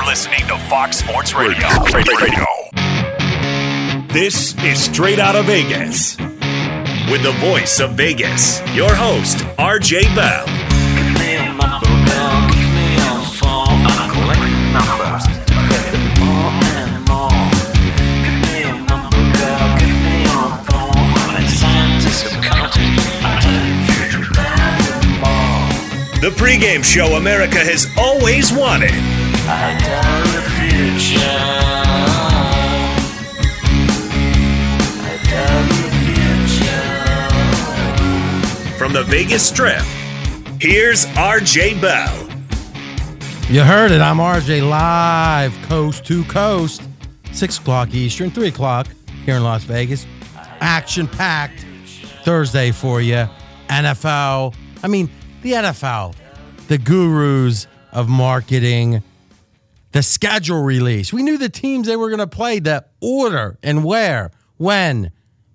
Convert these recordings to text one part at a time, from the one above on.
listening to Fox Sports Radio. This is Straight Outta Vegas. With the voice of Vegas, your host, RJ Bell. Give me a number, girl. Give me your phone. I'm collecting numbers. More and more. Give me a number, girl. Give me your phone. I'm a scientist of counting. I tell you future better more. The pregame show America has always wanted. I tell the future. I tell the future. From the Vegas Strip, here's RJ Bell. You heard it. I'm RJ live, coast to coast, 6 o'clock Eastern, 3 o'clock here in Las Vegas. Action-packed Thursday for you. NFL. I mean, the NFL, the gurus of marketing, the schedule release. We knew the teams they were going to play, the order and where, when.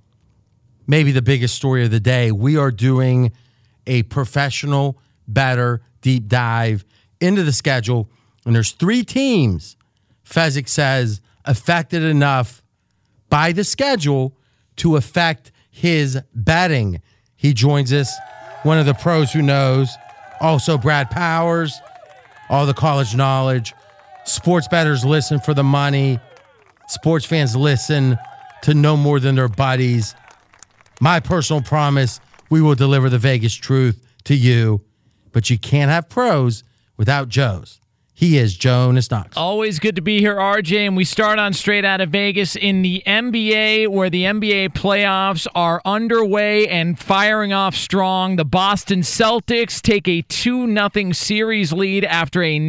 Maybe the biggest story of the day. We are doing a professional, better deep dive into the schedule. And there's 3 teams, Fezzik says, affected enough by the schedule to affect his betting. He joins us, one of the pros who knows. Also, Brad Powers, all the college knowledge. Sports bettors listen for the money. Sports fans listen to no more than their buddies. My personal promise, we will deliver the Vegas truth to you. But you can't have pros without Joes. He is Jonas Knox. Always good to be here, RJ, and we start on Straight Outta Vegas in the NBA, where the NBA playoffs are underway and firing off strong. The Boston Celtics take a 2-0 series lead after a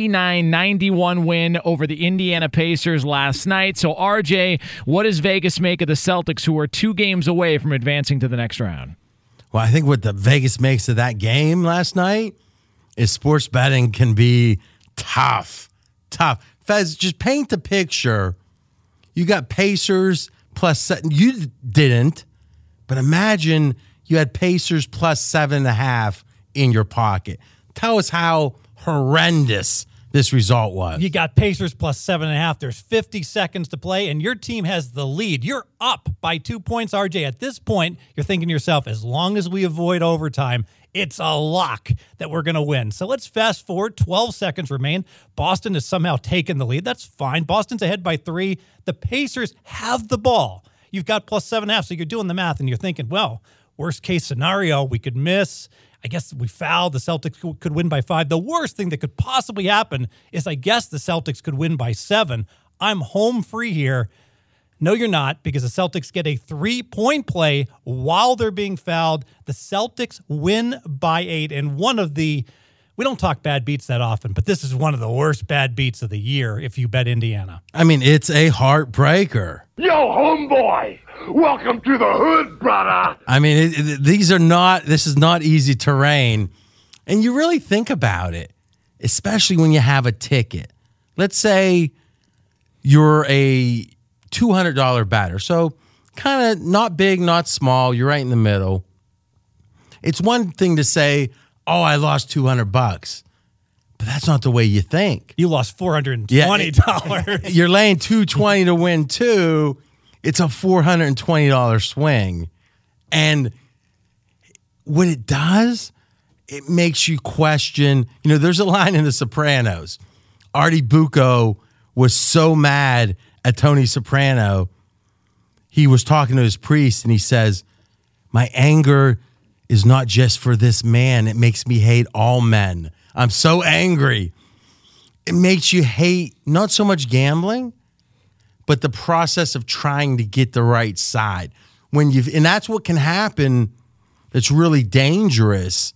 99-91 win over the Indiana Pacers last night. So, RJ, what does Vegas make of the Celtics, who are 2 games away from advancing to the next round? Well, I think what the Vegas makes of that game last night is sports betting can be tough. Fez, just paint the picture. You got Pacers plus, you didn't, but imagine you had Pacers plus 7.5 in your pocket. Tell us how horrendous this result was. You got Pacers plus 7.5. There's 50 seconds to play, and your team has the lead. You're up by 2 points, RJ. At this point, you're thinking to yourself, as long as we avoid overtime, it's a lock that we're going to win. So let's fast forward. 12 seconds remain. Boston has somehow taken the lead. That's fine. Boston's ahead by 3. The Pacers have the ball. You've got plus 7.5, so you're doing the math, and you're thinking, well, worst case scenario, we could miss. I guess we fouled. The Celtics could win by 5. The worst thing that could possibly happen is I guess the Celtics could win by 7. I'm home free here. No, you're not, because the Celtics get a 3-point play while they're being fouled. The Celtics win by 8. And we don't talk bad beats that often, but this is one of the worst bad beats of the year if you bet Indiana. I mean, it's a heartbreaker. Yo, homeboy, welcome to the hood, brother. I mean, this is not easy terrain. And you really think about it, especially when you have a ticket. Let's say you're a $200 batter. So kind of not big, not small. You're right in the middle. It's one thing to say, oh, I lost $200. But that's not the way you think. You lost $420. Yeah, you're laying $220 to win 2. It's a $420 swing. And what it does, it makes you question. There's a line in The Sopranos. Artie Bucco was so mad at Tony Soprano. He was talking to his priest, and he says, my anger is not just for this man. It makes me hate all men. I'm so angry. It makes you hate not so much gambling, but the process of trying to get the right side. And that's what can happen that's really dangerous,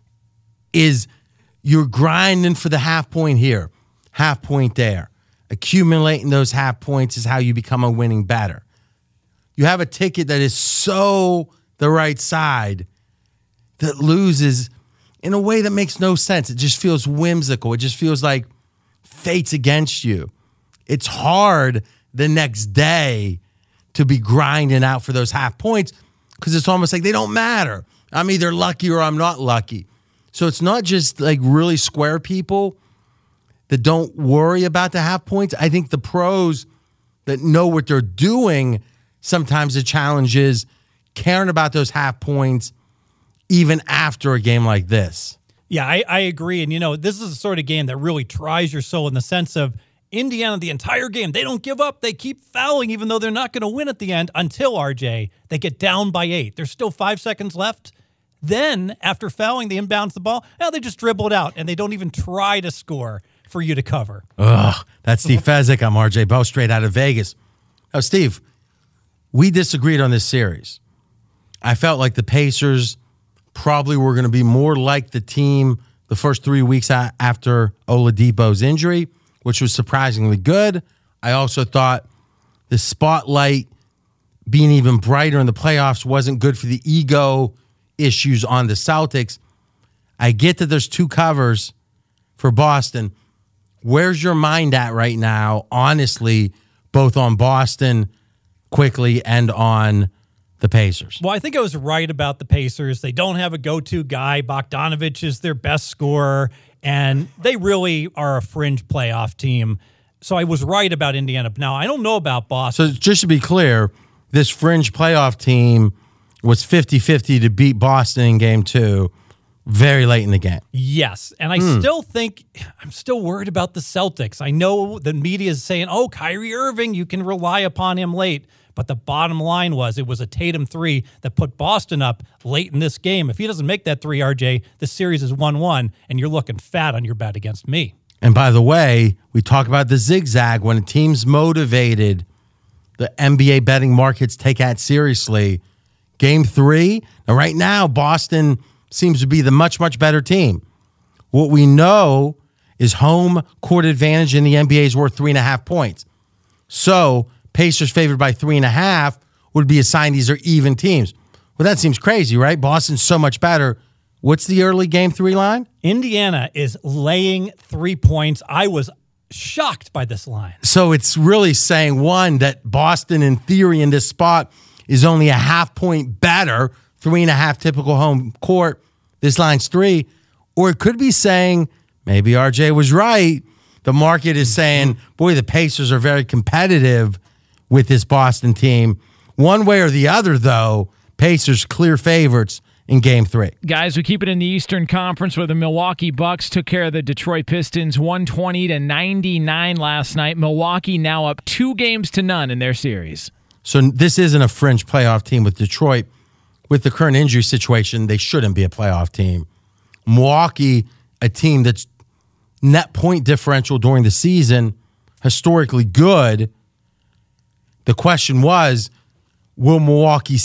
is you're grinding for the half point here, half point there. Accumulating those half points is how you become a winning batter. You have a ticket that is so the right side that loses in a way that makes no sense. It just feels whimsical. It just feels like fate's against you. It's hard the next day to be grinding out for those half points because it's almost like they don't matter. I'm either lucky or I'm not lucky. So it's not just like really square people. that don't worry about the half points. I think the pros that know what they're doing, sometimes the challenge is caring about those half points even after a game like this. Yeah, I agree. And, this is the sort of game that really tries your soul in the sense of Indiana, the entire game, they don't give up. They keep fouling even though they're not going to win at the end until, RJ, they get down by 8. There's still 5 seconds left. Then, after fouling, they inbounds the ball. Now they just dribble it out, and they don't even try to score for you to cover. Ugh, that's Steve Fezzik. I'm RJ Bell, straight out of Vegas. Oh, Steve, we disagreed on this series. I felt like the Pacers probably were going to be more like the team the first 3 weeks after Oladipo's injury, which was surprisingly good. I also thought the spotlight being even brighter in the playoffs wasn't good for the ego issues on the Celtics. I get that there's 2 covers for Boston. Where's your mind at right now, honestly, both on Boston quickly and on the Pacers? Well, I think I was right about the Pacers. They don't have a go-to guy. Bogdanovich is their best scorer, and they really are a fringe playoff team. So I was right about Indiana. Now, I don't know about Boston. So just to be clear, this fringe playoff team was 50-50 to beat Boston in Game 2 very late in the game. Yes, and I still think I'm still worried about the Celtics. I know the media is saying, oh, Kyrie Irving, you can rely upon him late. But the bottom line was it was a Tatum 3 that put Boston up late in this game. If he doesn't make that 3, RJ, the series is 1-1, and you're looking fat on your bet against me. And by the way, we talk about the zigzag. When a team's motivated, the NBA betting markets take that seriously. Game 3, now right now, Boston seems to be the much, much better team. What we know is home court advantage in the NBA is worth 3.5 points. So Pacers favored by 3.5 would be a sign these are even teams. Well, that seems crazy, right? Boston's so much better. What's the early Game 3 line? Indiana is laying 3 points. I was shocked by this line. So it's really saying, one, that Boston, in theory, in this spot, is only a half point better, 3.5 typical home court. This line's 3. Or it could be saying, maybe RJ was right. The market is saying, boy, the Pacers are very competitive with this Boston team. One way or the other, though, Pacers clear favorites in Game 3. Guys, we keep it in the Eastern Conference where the Milwaukee Bucks took care of the Detroit Pistons 120-99 last night. Milwaukee now up 2-0 in their series. So this isn't a fringe playoff team with Detroit. With the current injury situation, they shouldn't be a playoff team. Milwaukee, a team that's net point differential during the season, historically good. The question was, will Milwaukee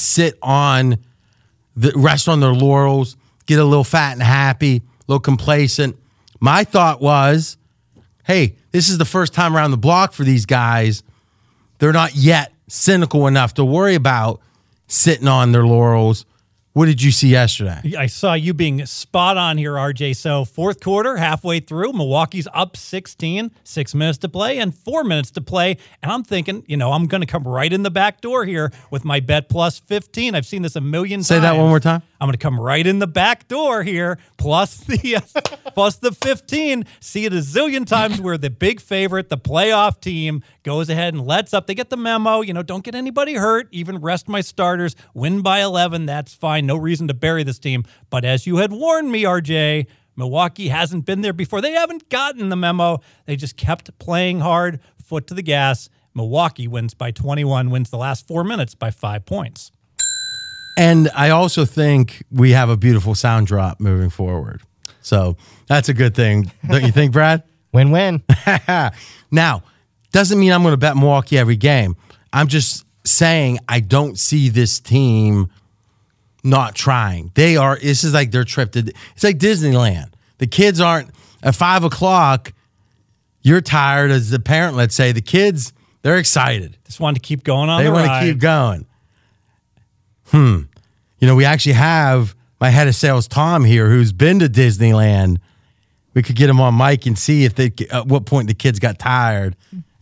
rest on their laurels, get a little fat and happy, a little complacent? My thought was, hey, this is the first time around the block for these guys. They're not yet cynical enough to worry about sitting on their laurels. What did you see yesterday? I saw you being spot on here, RJ. So fourth quarter, halfway through, Milwaukee's up 16, 6 minutes to play and 4 minutes to play. And I'm thinking, I'm going to come right in the back door here with my bet plus 15. I've seen this a million times. Say that one more time. I'm going to come right in the back door here, plus the 15. See it a zillion times where the big favorite, the playoff team, goes ahead and lets up. They get the memo. Don't get anybody hurt. Even rest my starters. Win by 11. That's fine. No reason to bury this team. But as you had warned me, RJ, Milwaukee hasn't been there before. They haven't gotten the memo. They just kept playing hard, foot to the gas. Milwaukee wins by 21, wins the last 4 minutes by 5 points. And I also think we have a beautiful sound drop moving forward. So that's a good thing. Don't you think, Brad? Win-win. Now, doesn't mean I'm going to bet Milwaukee every game. I'm just saying I don't see this team not trying. This is like their trip to, it's like Disneyland. The kids aren't, at 5 o'clock, you're tired as the parent, let's say. The kids, they're excited. Just want to keep going on the ride. They want to keep going. We actually have my head of sales, Tom, here, who's been to Disneyland. We could get him on mic and see if at what point the kids got tired.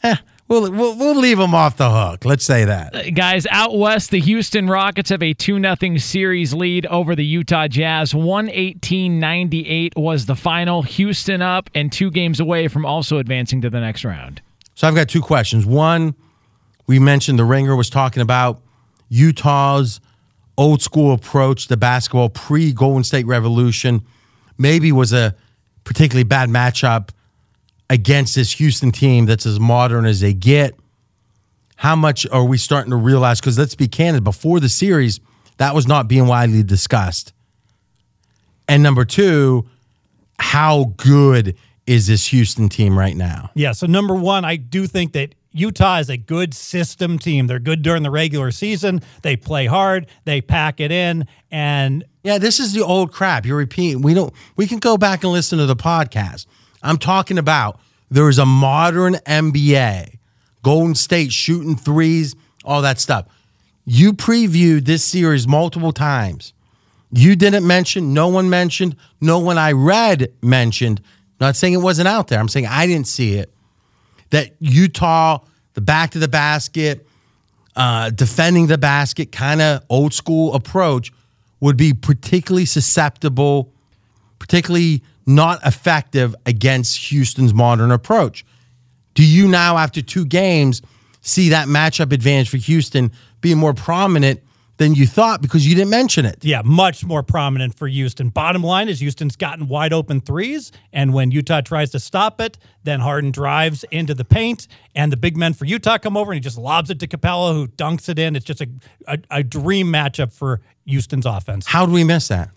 We'll leave them off the hook. Let's say that. Guys, out west, the Houston Rockets have a 2-0 series lead over the Utah Jazz. 118-98 was the final. Houston up and 2 games away from also advancing to the next round. So I've got 2 questions. One, we mentioned the Ringer was talking about Utah's old school approach to basketball pre-Golden State Revolution. Maybe was a particularly bad matchup against this Houston team that's as modern as they get. How much are we starting to realize? Because let's be candid, before the series, that was not being widely discussed. And number 2, how good is this Houston team right now? Yeah, so number 1, I do think that Utah is a good system team. They're good during the regular season. They play hard. They pack it in. And yeah, this is the old crap. You're repeating. We can go back and listen to the podcast. I'm talking about there is a modern NBA, Golden State shooting threes, all that stuff. You previewed this series multiple times. You didn't mention, no one mentioned, no one I read mentioned. Not saying it wasn't out there. I'm saying I didn't see it. That Utah, the back to the basket, defending the basket, kind of old school approach would be particularly susceptible, particularly not effective against Houston's modern approach. Do you now, after 2 games, see that matchup advantage for Houston being more prominent than you thought because you didn't mention it? Yeah, much more prominent for Houston. Bottom line is Houston's gotten wide open threes, and when Utah tries to stop it, then Harden drives into the paint, and the big men for Utah come over, and he just lobs it to Capella, who dunks it in. It's just a dream matchup for Houston's offense. How do we miss that?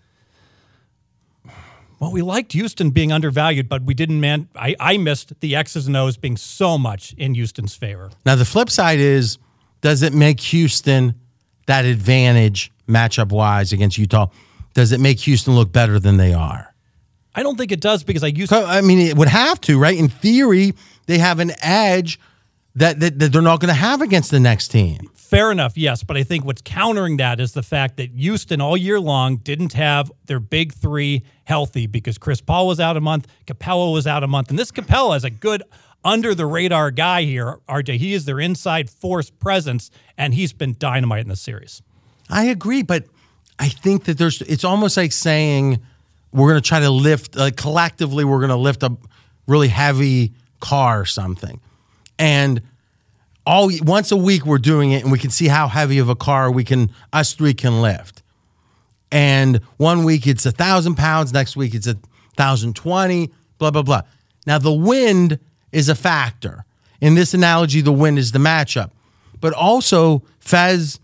Well, we liked Houston being undervalued, but we didn't. I missed the X's and O's being so much in Houston's favor. Now, the flip side is, does it make Houston that advantage matchup-wise against Utah? Does it make Houston look better than they are? I don't think it does because it would have to, right? In theory, they have an edge that they're not going to have against the next team. Fair enough, yes, but I think what's countering that is the fact that Houston all year long didn't have their big 3 healthy because Chris Paul was out a month, Capella was out a month, and this Capella is a good under-the-radar guy here, RJ. He is their inside force presence, and he's been dynamite in the series. I agree, but I think that it's almost like saying we're going to try to lift, collectively we're going to lift a really heavy car or something. And once a week we're doing it, and we can see how heavy of a car us 3 can lift. And one week it's 1,000 pounds, next week it's 1,020, blah, blah, blah. Now the wind is a factor. In this analogy, the wind is the matchup. But also, Fez,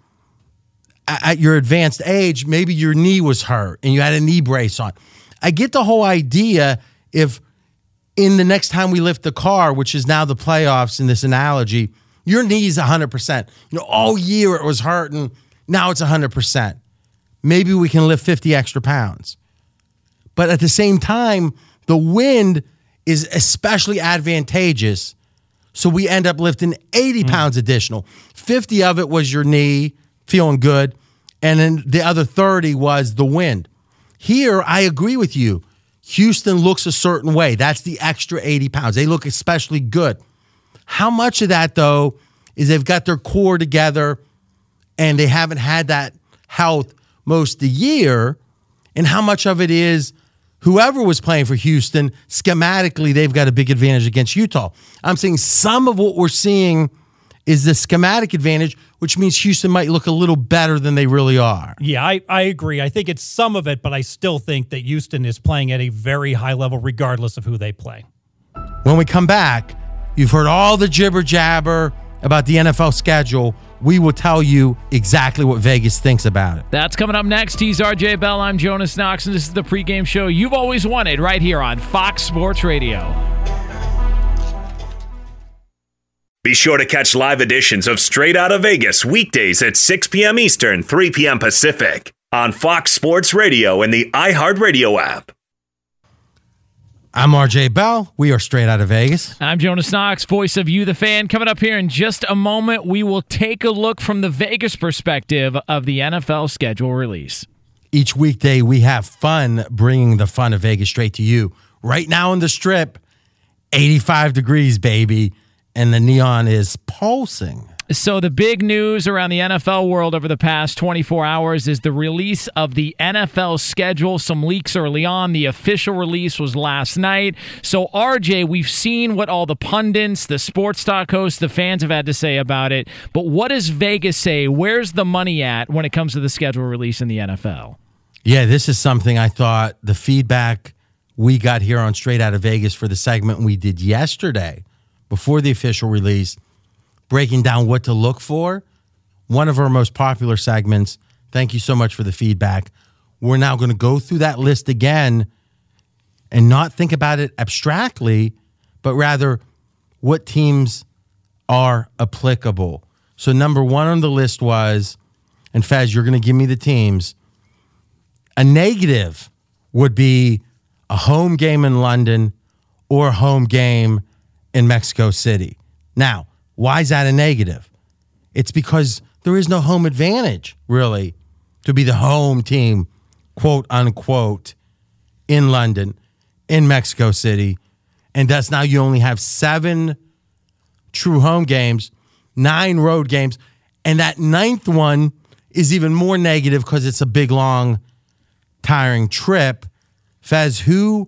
at your advanced age, maybe your knee was hurt and you had a knee brace on. I get the whole idea if in the next time we lift the car, which is now the playoffs in this analogy, your knee's 100%. All year it was hurting. Now it's 100%. Maybe we can lift 50 extra pounds. But at the same time, the wind is especially advantageous. So we end up lifting 80 pounds additional. 50 of it was your knee feeling good. And then the other 30 was the wind. Here, I agree with you. Houston looks a certain way. That's the extra 80 pounds. They look especially good. How much of that, though, is they've got their core together and they haven't had that health most of the year? And how much of it is whoever was playing for Houston, schematically, they've got a big advantage against Utah? I'm saying some of what we're seeing is the schematic advantage, which means Houston might look a little better than they really are. Yeah, I agree. I think it's some of it, but I still think that Houston is playing at a very high level regardless of who they play. When we come back, you've heard all the jibber jabber about the NFL schedule. We will tell you exactly what Vegas thinks about it. That's coming up next. He's RJ Bell. I'm Jonas Knox, and this is the pregame show you've always wanted right here on Fox Sports Radio. Be sure to catch live editions of Straight Outta Vegas weekdays at 6 p.m. Eastern, 3 p.m. Pacific on Fox Sports Radio and the iHeartRadio app. I'm RJ Bell. We are Straight Outta Vegas. I'm Jonas Knox, voice of You, the Fan. Coming up here in just a moment, we will take a look from the Vegas perspective of the NFL schedule release. Each weekday, we have fun bringing the fun of Vegas straight to you. Right now on the Strip, 85 degrees, baby. and the neon is pulsing. So the big news around the NFL world over the past 24 hours is the release of the NFL schedule. Some leaks early on. The official release was last night. So, RJ, we've seen what all the pundits, the sports talk hosts, the fans have had to say about it. But what does Vegas say? Where's the money at when it comes to the schedule release in the NFL? Yeah, this is something I thought the feedback we got here on Straight Out of Vegas for the segment we did yesterday before the official release, breaking down what to look for. One of our most popular segments. Thank you so much for the feedback. We're now going to go through that list again and not think about it abstractly, but rather what teams are applicable. So number one on the list was, and Fez, you're going to give me the teams. A negative would be a home game in London or a home game in Mexico City. Now, why is that a negative? It's because there is no home advantage, really, to be the home team, quote unquote, in London, in Mexico City. And thus now you only have 7 true home games, 9 road games. And that 9th one is even more negative because it's a big, long, tiring trip. Fez,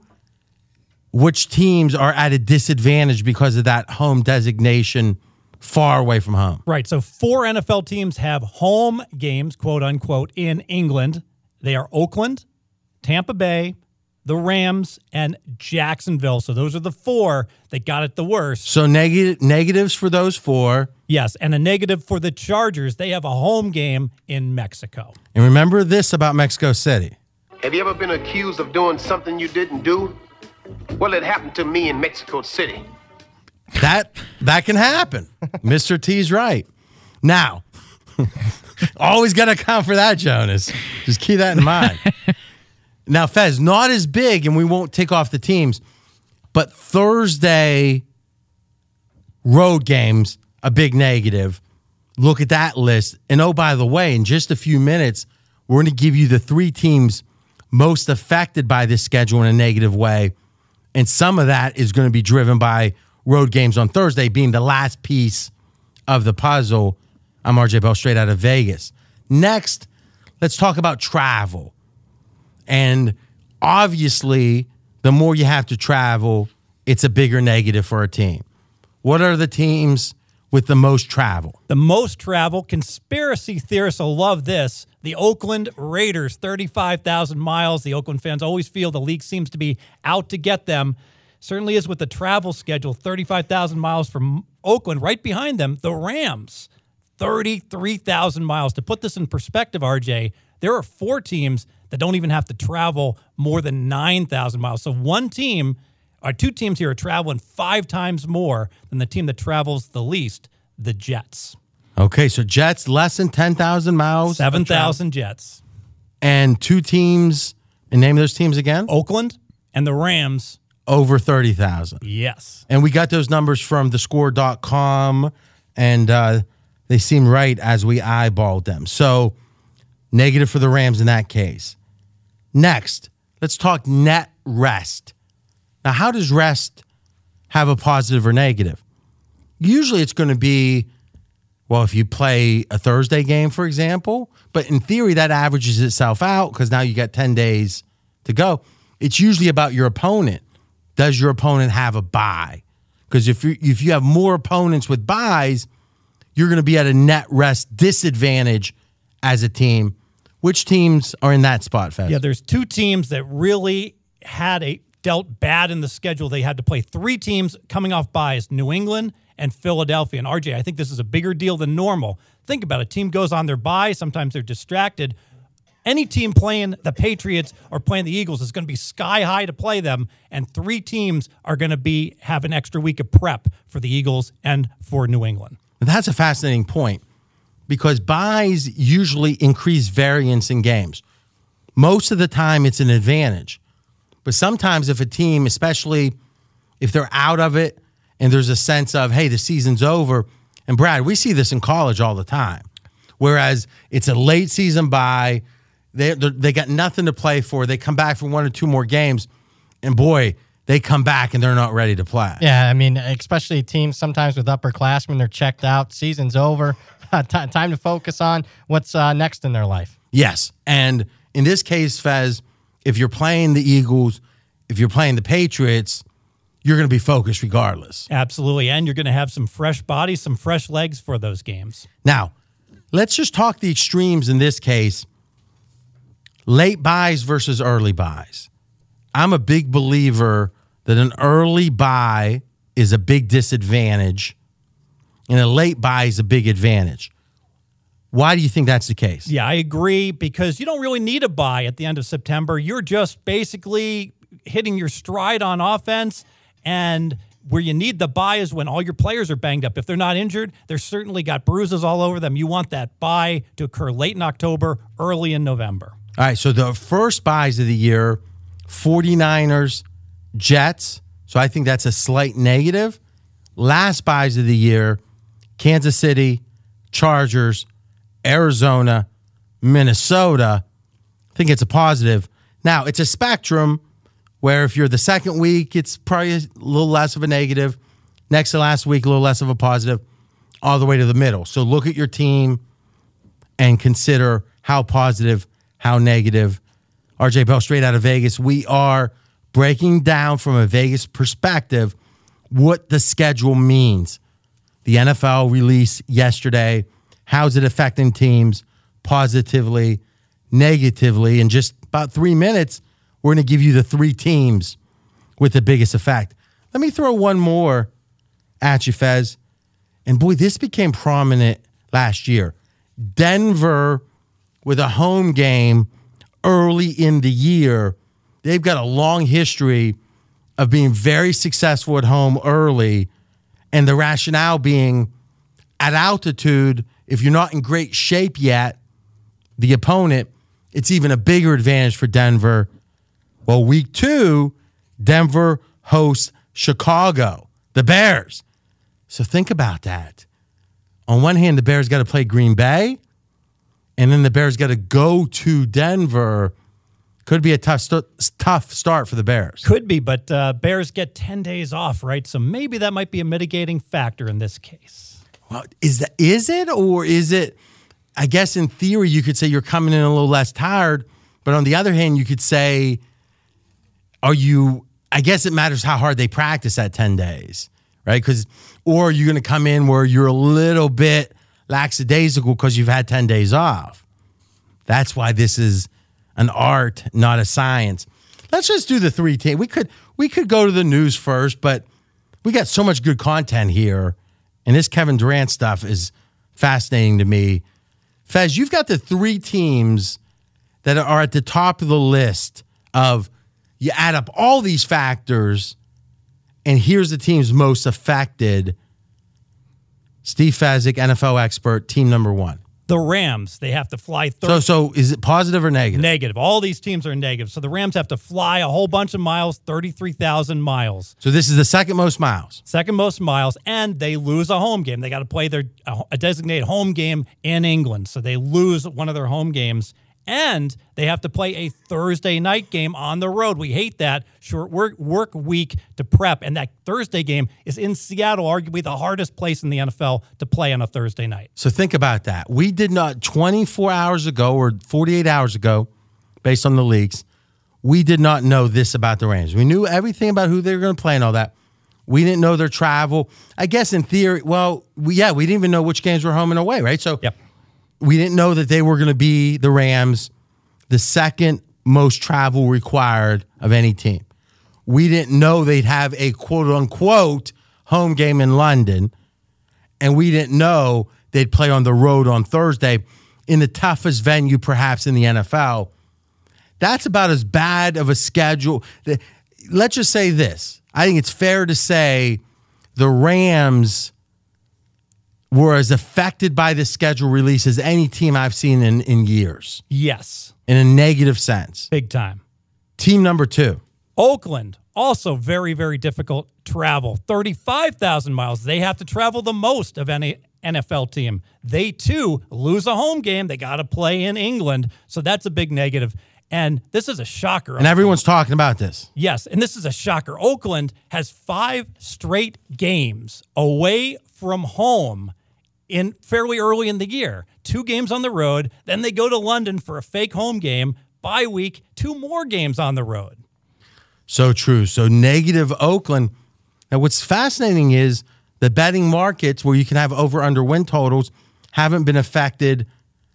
which teams are at a disadvantage because of that home designation far away from home? Right. So 4 NFL teams have home games, quote unquote, in England. They are Oakland, Tampa Bay, the Rams, and Jacksonville. So those are the 4 that got it the worst. So negatives for those 4. Yes, and a negative for the Chargers. They have a home game in Mexico. And remember this about Mexico City. Have you ever been accused of doing something you didn't do? Well, it happened to me in Mexico City. That can happen. Mr. T's right. Now, always got to account for that, Jonas. Just keep that in mind. Now, Fez, not as big, and we won't take off the teams, but Thursday road games, a big negative. Look at that list. And oh, by the way, in just a few minutes, we're going to give you the 3 teams most affected by this schedule in a negative way. And some of that is going to be driven by road games on Thursday being the last piece of the puzzle. I'm RJ Bell, straight out of Vegas. Next, let's talk about travel. And obviously, the more you have to travel, it's a bigger negative for a team. What are the teams with the most travel? The most travel, conspiracy theorists will love this. The Oakland Raiders, 35,000 miles. The Oakland fans always feel the league seems to be out to get them. Certainly is with the travel schedule, 35,000 miles from Oakland. Right behind them, the Rams, 33,000 miles. To put this in perspective, RJ, there are 4 teams that don't even have to travel more than 9,000 miles. So 2 teams here are traveling 5 times more than the team that travels the least, the Jets. Okay, so Jets less than 10,000 miles. 7,000 Jets. And 2 teams, and name those teams again? Oakland and the Rams. Over 30,000. Yes. And we got those numbers from thescore.com, and they seem right as we eyeballed them. So negative for the Rams in that case. Next, let's talk net rest. Now, how does rest have a positive or negative? Usually it's going to be, well, if you play a Thursday game, for example, but in theory that averages itself out because now you got 10 days to go. It's usually about your opponent. Does your opponent have a bye? Because if you have more opponents with byes, you're going to be at a net rest disadvantage as a team. Which teams are in that spot, Fez? Yeah, there's 2 teams that really dealt bad in the schedule. They had to play 3 teams coming off byes, New England and Philadelphia. And RJ, I think this is a bigger deal than normal. Think about it. Team goes on their bye. Sometimes they're distracted. Any team playing the Patriots or playing the Eagles is going to be sky high to play them, and 3 teams are going to have an extra week of prep for the Eagles and for New England. That's a fascinating point because byes usually increase variance in games. Most of the time, it's an advantage. But sometimes if a team, especially if they're out of it and there's a sense of, hey, the season's over, and Brad, we see this in college all the time, whereas it's a late season bye, they got nothing to play for. They come back for 1 or 2 more games, and boy, they come back and they're not ready to play. Yeah, I mean, especially teams sometimes with upperclassmen, they're checked out, season's over, time to focus on what's next in their life. Yes, and in this case, Fez, if you're playing the Eagles, if you're playing the Patriots, you're going to be focused regardless. Absolutely, and you're going to have some fresh bodies, some fresh legs for those games. Now, let's just talk the extremes in this case. Late buys versus early buys. I'm a big believer that an early buy is a big disadvantage and a late buy is a big advantage. Why do you think that's the case? Yeah, I agree, because you don't really need a bye at the end of September. You're just basically hitting your stride on offense, and where you need the bye is when all your players are banged up. If they're not injured, they're certainly got bruises all over them. You want that bye to occur late in October, early in November. All right, so the first buys of the year, 49ers, Jets. So I think that's a slight negative. Last buys of the year, Kansas City, Chargers, Arizona, Minnesota. I think it's a positive. Now, it's a spectrum where if you're the second week, it's probably a little less of a negative. Next to last week, a little less of a positive, all the way to the middle. So look at your team and consider how positive, how negative. RJ Bell, straight out of Vegas. We are breaking down from a Vegas perspective what the schedule means. The NFL released yesterday. How's it affecting teams positively, negatively? In just about 3 minutes, we're going to give you the 3 teams with the biggest effect. Let me throw one more at you, Fez. And boy, this became prominent last year. Denver with a home game early in the year. They've got a long history of being very successful at home early, and the rationale being at altitude, if you're not in great shape yet, the opponent, it's even a bigger advantage for Denver. Well, week 2, Denver hosts Chicago, the Bears. So think about that. On one hand, the Bears got to play Green Bay, and then the Bears got to go to Denver. Could be a tough start for the Bears. Could be, but Bears get 10 days off, right? So maybe that might be a mitigating factor in this case. Well, is it, or is it? I guess in theory you could say you're coming in a little less tired, but on the other hand, you could say, are you? I guess it matters how hard they practice that 10 days, right? Or are you going to come in where you're a little bit lackadaisical because you've had 10 days off? That's why this is an art, not a science. Let's just do the 3 teams. We could go to the news first, but we got so much good content here, and this Kevin Durant stuff is fascinating to me. Fez, you've got the 3 teams that are at the top of the list of, you add up all these factors, and here's the teams most affected. Steve Fezzik, NFL expert, team number 1. The Rams, they have to fly. So is it positive or negative? Negative. All these teams are negative. So the Rams have to fly a whole bunch of miles, 33,000 miles. So this is the second most miles. Second most miles, and they lose a home game. They got to play a designated home game in England. So they lose one of their home games, and they have to play a Thursday night game on the road. We hate that. Short work week to prep, and that Thursday game is in Seattle, arguably the hardest place in the NFL to play on a Thursday night. So think about that. We did not, 24 hours ago or 48 hours ago, based on the leaks, we did not know this about the Rams. We knew everything about who they were going to play and all that. We didn't know their travel. I guess in theory, we didn't even know which games were home and away, right? So yep. We didn't know that they were going to be, the Rams, the second most travel required of any team. We didn't know they'd have a quote-unquote home game in London, and we didn't know they'd play on the road on Thursday in the toughest venue perhaps in the NFL. That's about as bad of a schedule. Let's just say this. I think it's fair to say the Rams were as affected by the schedule release as any team I've seen in years. Yes. In a negative sense. Big time. Team number 2. Oakland, also very, very difficult travel. 35,000 miles. They have to travel the most of any NFL team. They, too, lose a home game. They got to play in England, so that's a big negative. And this is a shocker. And everyone's talking about this. Yes, and this is a shocker. Oakland has 5 straight games away from home in fairly early in the year. 2 games on the road, then they go to London for a fake home game, bye week, 2 more games on the road. So true. So negative Oakland. Now, what's fascinating is the betting markets where you can have over-under win totals haven't been affected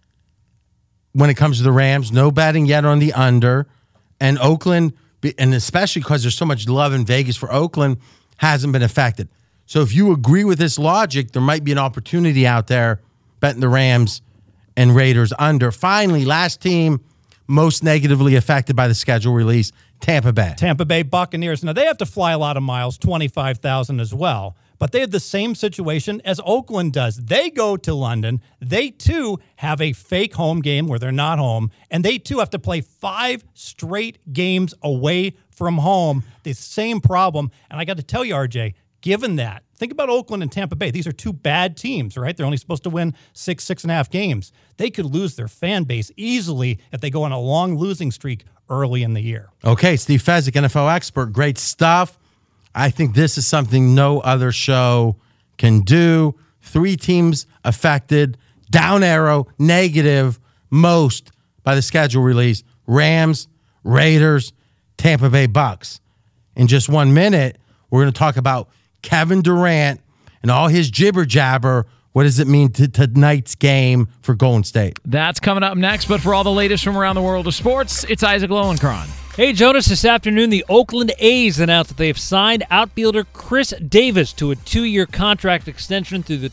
when it comes to the Rams. No betting yet on the under. And Oakland, and especially because there's so much love in Vegas for Oakland, hasn't been affected. So if you agree with this logic, there might be an opportunity out there betting the Rams and Raiders under. Finally, last team most negatively affected by the schedule release, Tampa Bay. Tampa Bay Buccaneers. Now, they have to fly a lot of miles, 25,000 as well. But they have the same situation as Oakland does. They go to London. They, too, have a fake home game where they're not home. And they, too, have to play 5 straight games away from home. The same problem. And I got to tell you, RJ, given that, think about Oakland and Tampa Bay. These are 2 bad teams, right? They're only supposed to win 6.5 games. They could lose their fan base easily if they go on a long losing streak early in the year. Okay, Steve Fezzik, NFL expert. Great stuff. I think this is something no other show can do. 3 teams affected, down arrow, negative, most by the schedule release. Rams, Raiders, Tampa Bay Bucks. In just 1 minute, we're going to talk about Kevin Durant and all his jibber jabber. What does it mean to tonight's game for Golden State? That's coming up next, but for all the latest from around the world of sports, it's Isaac Lowenkron. Hey, Jonas, this afternoon, the Oakland A's announced that they've signed outfielder Chris Davis to a 2-year contract extension through the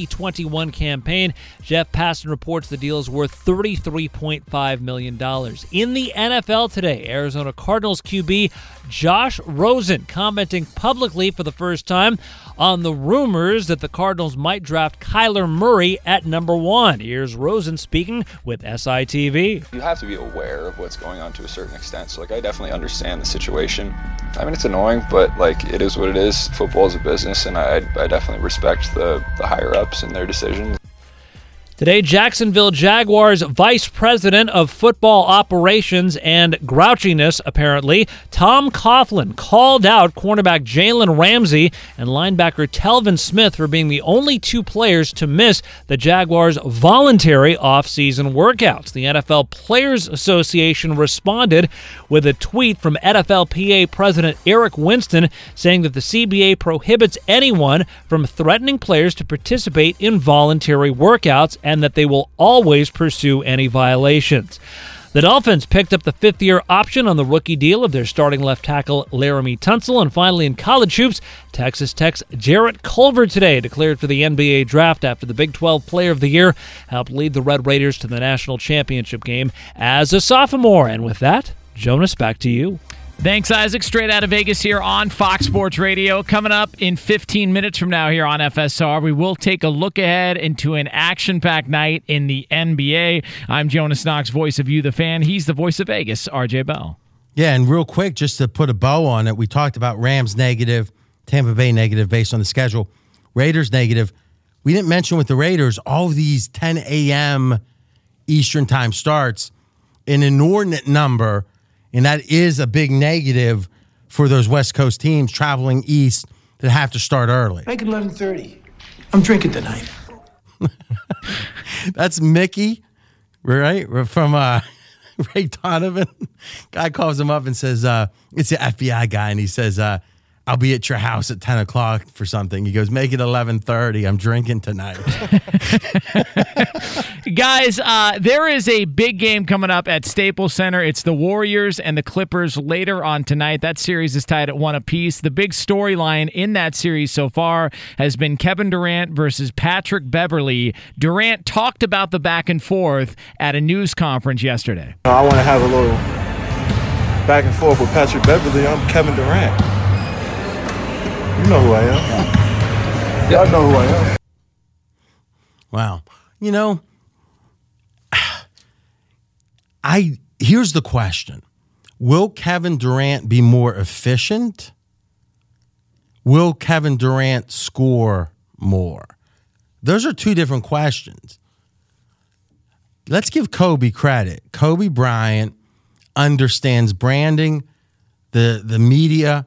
2021 campaign. Jeff Passan reports the deal is worth $33.5 million. In the NFL today, Arizona Cardinals QB Josh Rosen commenting publicly for the first time on the rumors that the Cardinals might draft Kyler Murray at number 1. Here's Rosen speaking with SITV. You have to be aware of what's going on to a certain extent. So, I definitely understand the situation. I mean, it's annoying, but, it is what it is. Football is a business, and I definitely respect the higher-ups and their decisions. Today, Jacksonville Jaguars Vice President of Football Operations and Grouchiness, apparently, Tom Coughlin, called out cornerback Jalen Ramsey and linebacker Telvin Smith for being the only 2 players to miss the Jaguars' voluntary off-season workouts. The NFL Players Association responded with a tweet from NFLPA President Eric Winston saying that the CBA prohibits anyone from threatening players to participate in voluntary workouts and that they will always pursue any violations. The Dolphins picked up the 5th-year option on the rookie deal of their starting left tackle Laramie Tunsil. And finally, in college hoops, Texas Tech's Jarrett Culver today declared for the NBA draft after the Big 12 Player of the Year helped lead the Red Raiders to the national championship game as a sophomore. And with that, Jonas, back to you. Thanks, Isaac. Straight out of Vegas here on Fox Sports Radio. Coming up in 15 minutes from now here on FSR, we will take a look ahead into an action-packed night in the NBA. I'm Jonas Knox, voice of You, the fan. He's the voice of Vegas, RJ Bell. Yeah, and real quick, just to put a bow on it, we talked about Rams negative, Tampa Bay negative based on the schedule, Raiders negative. We didn't mention with the Raiders, all of these 10 a.m. Eastern time starts, an inordinate number. And that is a big negative for those West Coast teams traveling east that have to start early. Make it 11:30. I'm drinking tonight. That's Mickey, right? From Ray Donovan. Guy calls him up and says, it's the FBI guy. And he says, I'll be at your house at 10 o'clock for something. He goes, make it 11:30. I'm drinking tonight. Guys, there is a big game coming up at Staples Center. It's the Warriors and the Clippers later on tonight. That series is tied at 1 apiece. The big storyline in that series so far has been Kevin Durant versus Patrick Beverley. Durant talked about the back and forth at a news conference yesterday. I want to have a little back and forth with Patrick Beverley. I'm Kevin Durant. You know who I am. Y'all know who I am. Wow. You know, here's the question. Will Kevin Durant be more efficient? Will Kevin Durant score more? Those are 2 different questions. Let's give Kobe credit. Kobe Bryant, understands branding, the media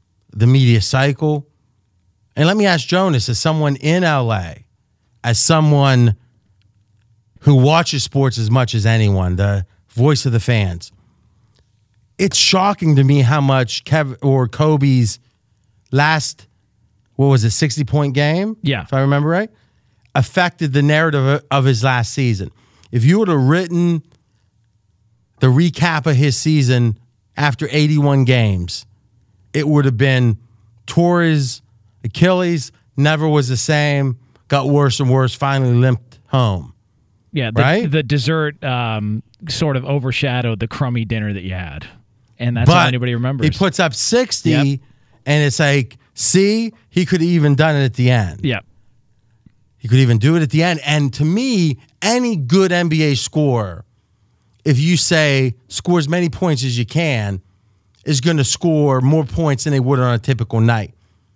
cycle. And let me ask Jonas, as someone in LA, as someone who watches sports as much as anyone, the voice of the fans, it's shocking to me how much Kobe's last, 60-point game? Yeah. If I remember right, affected the narrative of his last season. If you would have written the recap of his season after 81 games, it would have been tore his Achilles, never was the same, got worse and worse, finally limped home. Yeah, the dessert sort of overshadowed the crummy dinner that you had. And that's all anybody remembers. He puts up 60, and it's like, see, he could have even done it at the end. Yeah. He could even do it at the end. And to me, any good NBA scorer, if you say score as many points as you can, is going to score more points than they would on a typical night.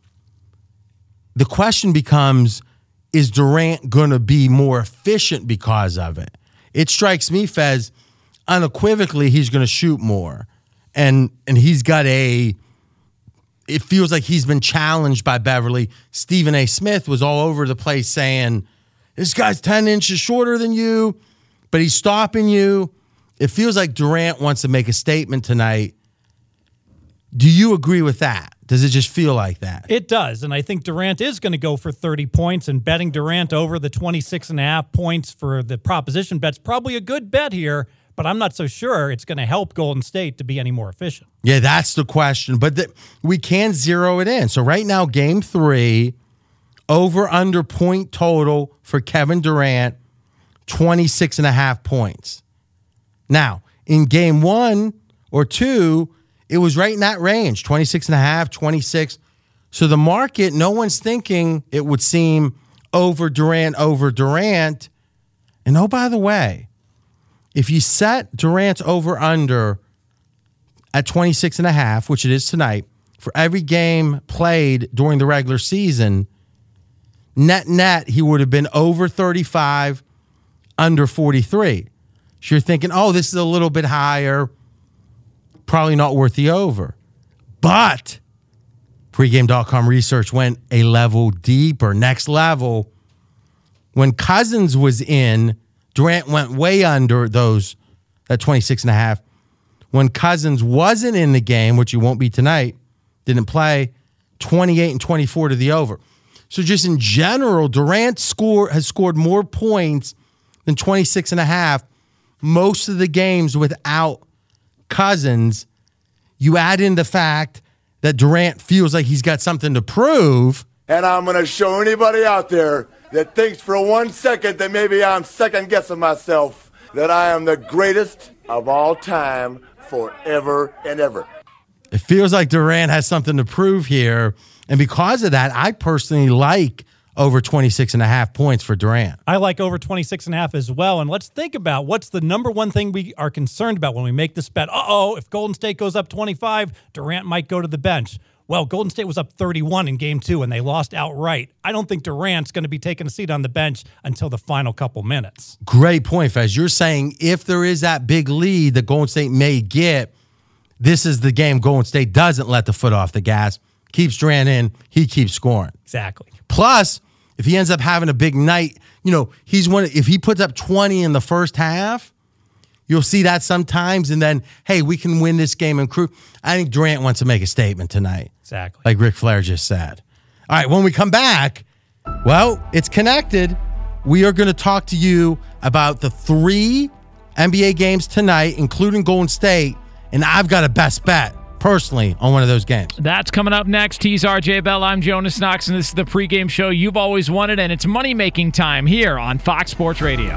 The question becomes, is Durant going to be more efficient because of it? It strikes me, Fez, unequivocally he's going to shoot more. And he's got it feels like he's been challenged by Beverly. Stephen A. Smith was all over the place saying, this guy's 10 inches shorter than you, but he's stopping you. It feels like Durant wants to make a statement tonight. Do you agree with that? Does it just feel like that? It does, and I think Durant is going to go for 30 points, and betting Durant over the 26.5 points for the proposition bet's probably a good bet here, but I'm not so sure it's going to help Golden State to be any more efficient. Yeah, that's the question, but we can zero it in. So right now, Game 3, over-under point total for Kevin Durant, 26.5 points. Now, in Game 1 or 2, it was right in that range, 26.5, 26. So the market, no one's thinking it would seem over Durant. And oh, by the way, if you set Durant's over-under at 26.5, which it is tonight, for every game played during the regular season, net, he would have been over 35, under 43. So you're thinking, oh, this is a little bit higher, probably not worth the over. But pregame.com research went a level deeper, next level. When Cousins was in, Durant went way under that 26.5. When Cousins wasn't in the game, which he won't be tonight, didn't play, 28 and 24 to the over. So just in general, Durant has scored more points than 26.5 most of the games without Cousins. You add in the fact that Durant feels like he's got something to prove. And I'm going to show anybody out there that thinks for 1 second that maybe I'm second-guessing myself that I am the greatest of all time forever and ever. It feels like Durant has something to prove here. And because of that, I personally like over 26.5 points for Durant. I like over 26.5 as well. And let's think about what's the number one thing we are concerned about when we make this bet. If Golden State goes up 25, Durant might go to the bench. Well, Golden State was up 31 in Game 2, and they lost outright. I don't think Durant's going to be taking a seat on the bench until the final couple minutes. Great point, Fez. You're saying if there is that big lead that Golden State may get, this is the game Golden State doesn't let the foot off the gas, keeps Durant in, he keeps scoring. Exactly. Plus, if he ends up having a big night, if he puts up 20 in the first half, you'll see that sometimes, and then, hey, we can win this game and crew. I think Durant wants to make a statement tonight. Exactly. Like Ric Flair just said. All right, when we come back, well, it's connected. We are going to talk to you about the 3 NBA games tonight, including Golden State, and I've got a best bet, personally, on one of those games. That's coming up next. He's RJ Bell. I'm Jonas Knox, and this is the pregame show you've always wanted, and it's money-making time here on Fox Sports Radio.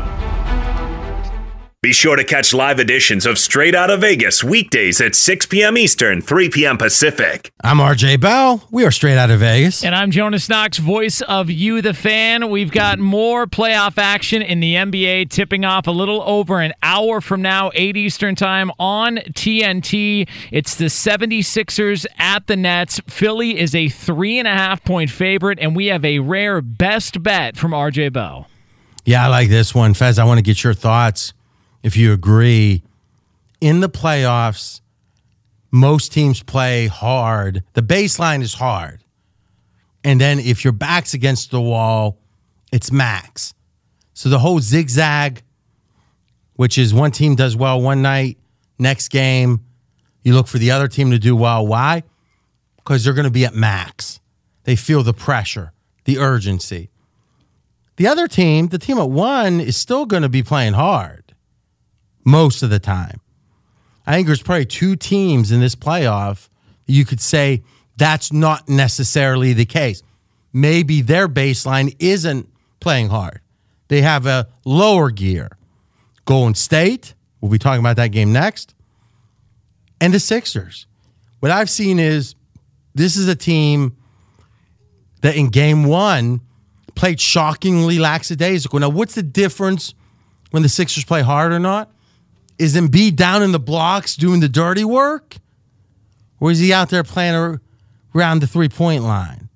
Be sure to catch live editions of Straight Outta Vegas weekdays at 6 p.m. Eastern, 3 p.m. Pacific. I'm RJ Bell. We are Straight Outta Vegas. And I'm Jonas Knox, voice of You, the Fan. We've got more playoff action in the NBA tipping off a little over an hour from now, 8 Eastern time on TNT. It's the 76ers at the Nets. Philly is a 3.5-point favorite, and we have a rare best bet from RJ Bell. Yeah, I like this one. Fez, I want to get your thoughts. If you agree, in the playoffs, most teams play hard. The baseline is hard. And then if your back's against the wall, it's max. So the whole zigzag, which is one team does well one night, next game, you look for the other team to do well. Why? Because they're going to be at max. They feel the pressure, the urgency. The other team, the team at 1, is still going to be playing hard most of the time. I think there's probably 2 teams in this playoff you could say that's not necessarily the case. Maybe their baseline isn't playing hard. They have a lower gear. Golden State, we'll be talking about that game next, and the Sixers. What I've seen is this is a team that in game 1 played shockingly lackadaisical. Now, what's the difference when the Sixers play hard or not? Is Embiid down in the blocks doing the dirty work? Or is he out there playing around the three-point line?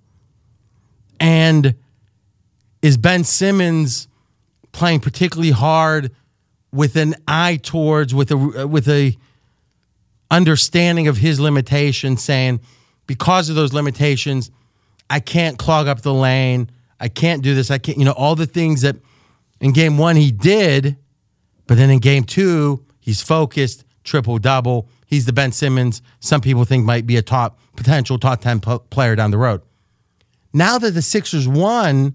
And is Ben Simmons playing particularly hard with an eye towards, with a understanding of his limitations, saying, because of those limitations, I can't clog up the lane. I can't do this. I can't, all the things that in game 1 he did, but then in game 2, he's focused, triple-double. He's the Ben Simmons some people think might be a potential top 10 player down the road. Now that the Sixers won,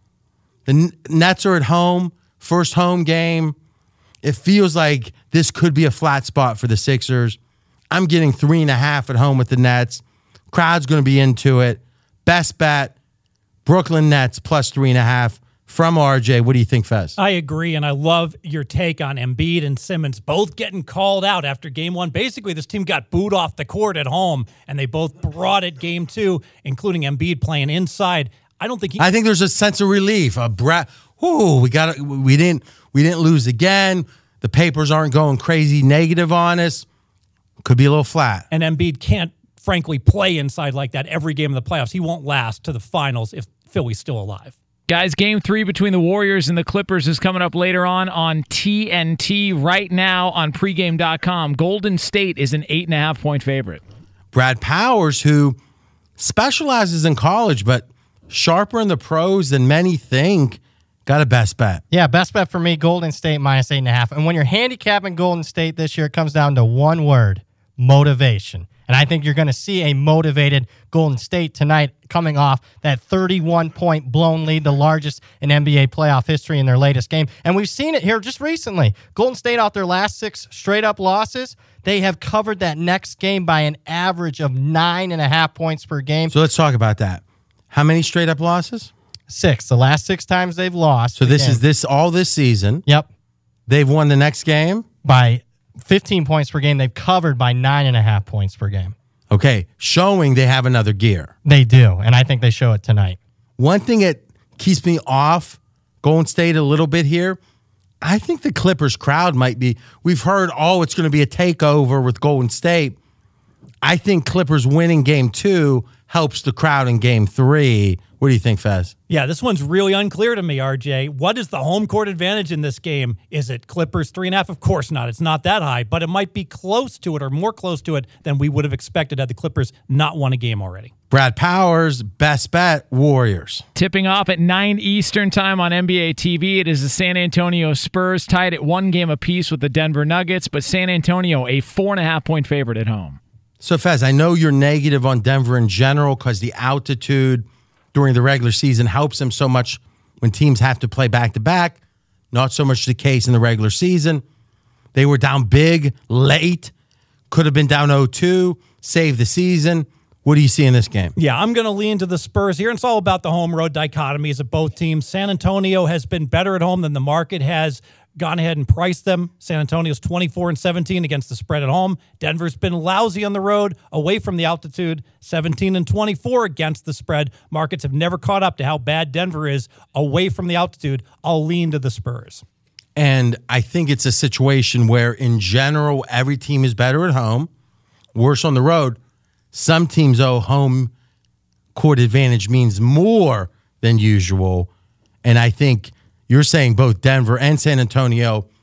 the Nets are at home, first home game. It feels like this could be a flat spot for the Sixers. I'm getting 3.5 at home with the Nets. Crowd's going to be into it. Best bet, Brooklyn Nets plus 3.5 from RJ. What do you think, Fez? I agree, and I love your take on Embiid and Simmons both getting called out after game 1. Basically, this team got booed off the court at home, and they both brought it game 2, including Embiid playing inside. I think there's a sense of relief. We didn't lose again. The papers aren't going crazy negative on us. Could be a little flat. And Embiid can't, frankly, play inside like that every game of the playoffs. He won't last to the finals if Philly's still alive. Guys, game 3 between the Warriors and the Clippers is coming up later on TNT. Right now on pregame.com, Golden State is an 8.5-point favorite. Brad Powers, who specializes in college, but sharper in the pros than many think, got a best bet. Yeah, best bet for me, Golden State minus 8.5. And when you're handicapping Golden State this year, it comes down to one word, motivation. And I think you're going to see a motivated Golden State tonight coming off that 31-point blown lead, the largest in NBA playoff history in their latest game. And we've seen it here just recently. Golden State, out their last 6 straight-up losses, they have covered that next game by an average of 9.5 points per game. So let's talk about that. How many straight-up losses? 6. The last 6 times they've lost. So this is all this season. Yep. They've won the next game? By 15 points per game. They've covered by 9.5 points per game. Okay, showing they have another gear. They do, and I think they show it tonight. One thing that keeps me off Golden State a little bit here, I think the Clippers crowd might be, we've heard, it's going to be a takeover with Golden State. I think Clippers winning game 2 helps the crowd in game 3. What do you think, Fez? Yeah, this one's really unclear to me, RJ. What is the home court advantage in this game? Is it Clippers 3.5? Of course not. It's not that high, but it might be close to it or more close to it than we would have expected had the Clippers not won a game already. Brad Powers, best bet, Warriors. Tipping off at 9 Eastern time on NBA TV, it is the San Antonio Spurs tied at 1 game apiece with the Denver Nuggets, but San Antonio a 4.5-point favorite at home. So, Fez, I know you're negative on Denver in general because the altitude during the regular season helps them so much when teams have to play back-to-back. Not so much the case in the regular season. They were down big, late, could have been down 0-2, saved the season. What do you see in this game? Yeah, I'm going to lean to the Spurs here. It's all about the home-road dichotomies of both teams. San Antonio has been better at home than the market has gone ahead and priced them. San Antonio's 24-17 against the spread at home. Denver's been lousy on the road, away from the altitude, 17-24 against the spread. Markets have never caught up to how bad Denver is away from the altitude. I'll lean to the Spurs. And I think it's a situation where, in general, every team is better at home, worse on the road. Some teams, home court advantage means more than usual. And I think you're saying both Denver and San Antonio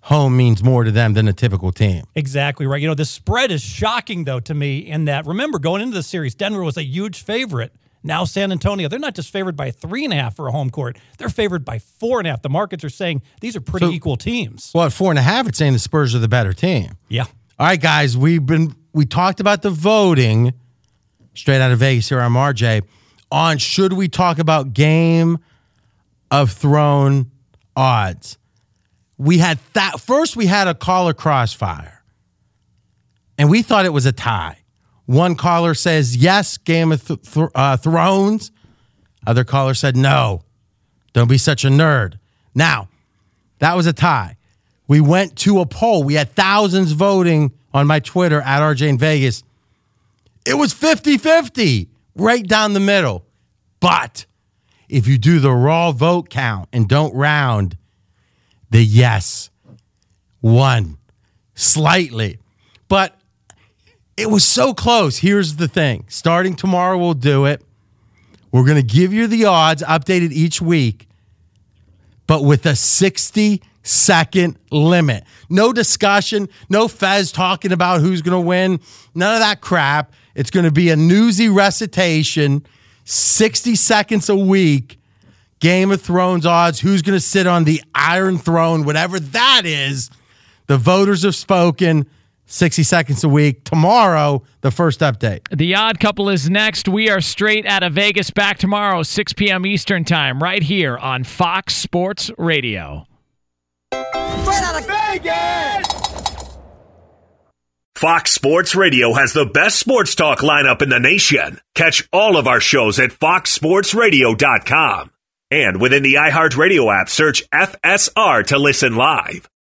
home means more to them than a typical team. Exactly right. The spread is shocking, though, to me in that, remember, going into the series, Denver was a huge favorite. Now San Antonio, they're not just favored by 3.5 for a home court. They're favored by 4.5. The markets are saying these are pretty equal teams. Well, at 4.5, it's saying the Spurs are the better team. Yeah. All right, guys, we talked about the voting straight out of Vegas here on RJ on should we talk about Game of Thrones odds. We had that first. We had a caller crossfire, and we thought it was a tie. One caller says yes, Game of Thrones. Other caller said no. Don't be such a nerd. Now, that was a tie. We went to a poll. We had thousands voting on my Twitter at RJ in Vegas. It was 50-50, right down the middle. But if you do the raw vote count and don't round, the yes won slightly. But it was so close. Here's the thing. Starting tomorrow, we'll do it. We're going to give you the odds updated each week, but with a 60-second limit. No discussion. No Fez talking about who's going to win. None of that crap. It's going to be a newsy recitation. 60 seconds a week. Game of Thrones odds. Who's going to sit on the Iron Throne? Whatever that is. The voters have spoken. 60 seconds a week. Tomorrow, the first update. The Odd Couple is next. We are straight out of Vegas. Back tomorrow, 6 p.m. Eastern Time, right here on Fox Sports Radio. Straight out of Vegas! Fox Sports Radio has the best sports talk lineup in the nation. Catch all of our shows at foxsportsradio.com. And within the iHeartRadio app, search FSR to listen live.